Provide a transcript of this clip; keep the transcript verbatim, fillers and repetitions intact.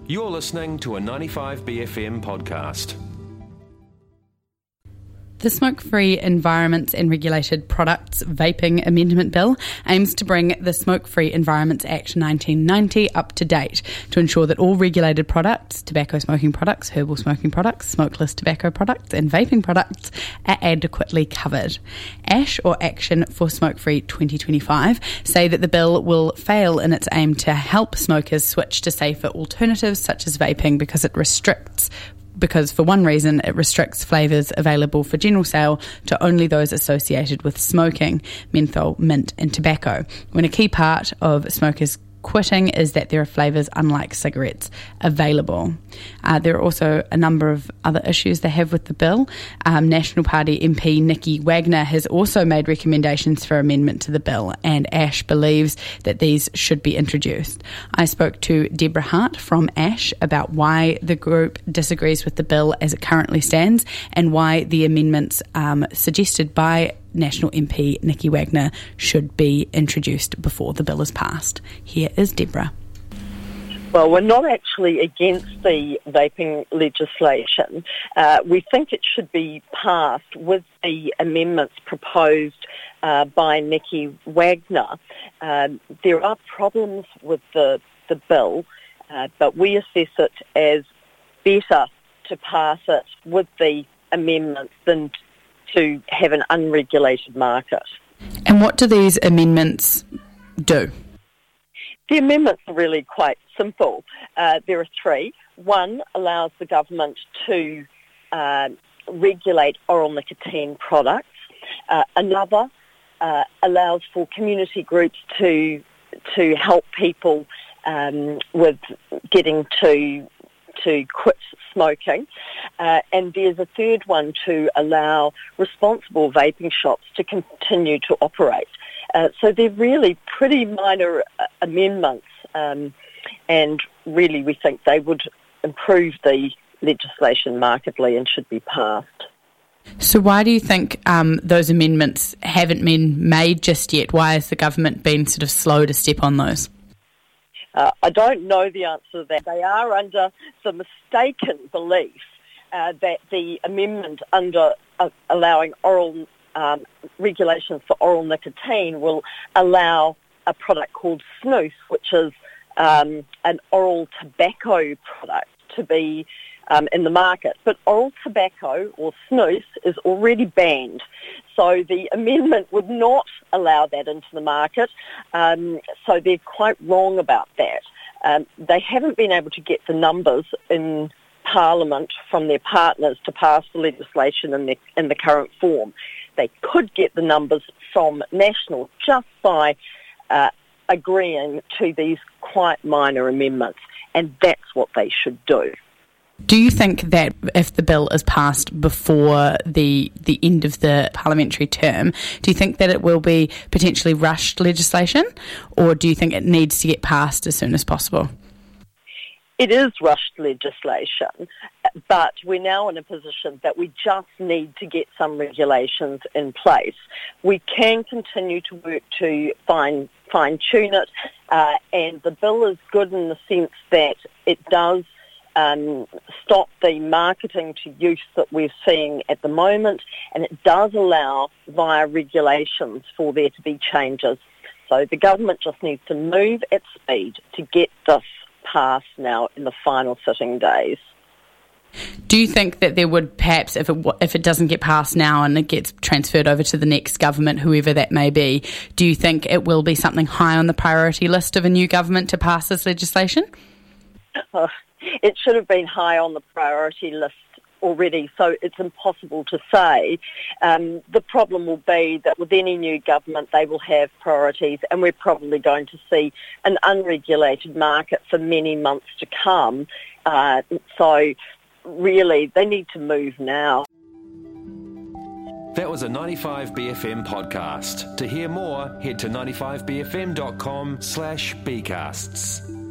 You're listening to a ninety-five B F M podcast. The Smoke-Free Environments and Regulated Products Vaping Amendment Bill aims to bring the Smoke-Free Environments Act nineteen ninety up to date to ensure that all regulated products, tobacco smoking products, herbal smoking products, smokeless tobacco products and vaping products are adequately covered. ASH, or Action for Smoke-Free twenty twenty-five, say that the bill will fail in its aim to help smokers switch to safer alternatives such as vaping because it restricts Because for one reason, it restricts flavours available for general sale to only those associated with smoking, menthol, mint and tobacco, when a key part of smokers quitting is that there are flavours, unlike cigarettes, available. Uh, there are also a number of other issues they have with the bill. Um, National Party M P Nikki Wagner has also made recommendations for amendment to the bill, and ASH believes that these should be introduced. I spoke to Deborah Hart from ASH about why the group disagrees with the bill as it currently stands and why the amendments um, suggested by National M P Nikki Wagner should be introduced before the bill is passed. Here is Deborah. Well, we're not actually against the vaping legislation. Uh, we think it should be passed with the amendments proposed uh, by Nikki Wagner. Um, there are problems with the, the bill, uh, but we assess it as better to pass it with the amendments than to have an unregulated market. And what do these amendments do? The amendments are really quite simple. Uh, there are three. One allows the government to uh, regulate oral nicotine products. Uh, another uh, allows for community groups to to help people um, with getting to to quit smoking. Uh, and there's a third one to allow responsible vaping shops to continue to operate. Uh, so they're really pretty minor uh, amendments, um, and really we think they would improve the legislation markedly and should be passed. So why do you think um, those amendments haven't been made just yet? Why has the government been sort of slow to step on those? Uh, I don't know the answer to that. They are under the mistaken belief uh, that the amendment under uh, allowing oral um, regulations for oral nicotine will allow a product called snus, which is um, an oral tobacco product, to be um, in the market. But oral tobacco, or snus, is already banned. So the amendment would not allow that into the market. Um, so they're quite wrong about that. Um, they haven't been able to get the numbers in Parliament from their partners to pass the legislation in the, in the current form. They could get the numbers from National just by uh, agreeing to these quite minor amendments, and that's what they should do. Do you think that if the bill is passed before the the end of the parliamentary term, do you think that it will be potentially rushed legislation, or do you think it needs to get passed as soon as possible? It is rushed legislation, but we're now in a position that we just need to get some regulations in place. We can continue to work to fine, fine-tune it, uh, and the bill is good in the sense that it does Um, stop the marketing to youth that we're seeing at the moment, and it does allow via regulations for there to be changes. So the government just needs to move at speed to get this passed now in the final sitting days. Do you think that there would perhaps, if it if it doesn't get passed now and it gets transferred over to the next government, whoever that may be, do you think it will be something high on the priority list of a new government to pass this legislation? Oh, it should have been high on the priority list already, so it's impossible to say. Um, the problem will be that with any new government, they will have priorities, and we're probably going to see an unregulated market for many months to come. Uh, so really, they need to move now. That was a ninety-five B F M podcast. To hear more, head to ninety-five b f m dot com slash b casts.